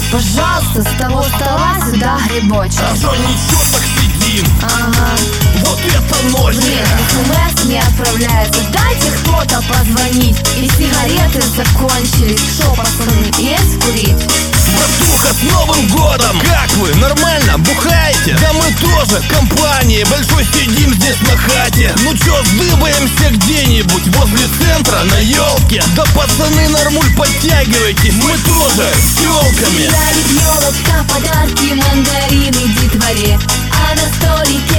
Пожалуйста, с того стола сюда грибочек. А что ничего, так сидим. Ага. Вот это ночь. Блин, СМС не отправляется. Дайте кто-то позвонить. И сигареты закончились. Шо, пацаны, есть курить? Братуха, с Новым годом! Как вы? Нормально? Бухаете? Да мы тоже, компанией большой сидим здесь на хате. Ну чё, сдыбаемся где-нибудь возле центра на елке. Да пацаны, нормуль, подтягивайтесь, мы тоже с тёлками. Дарит елочка подарки, мандарины детворе, а на столике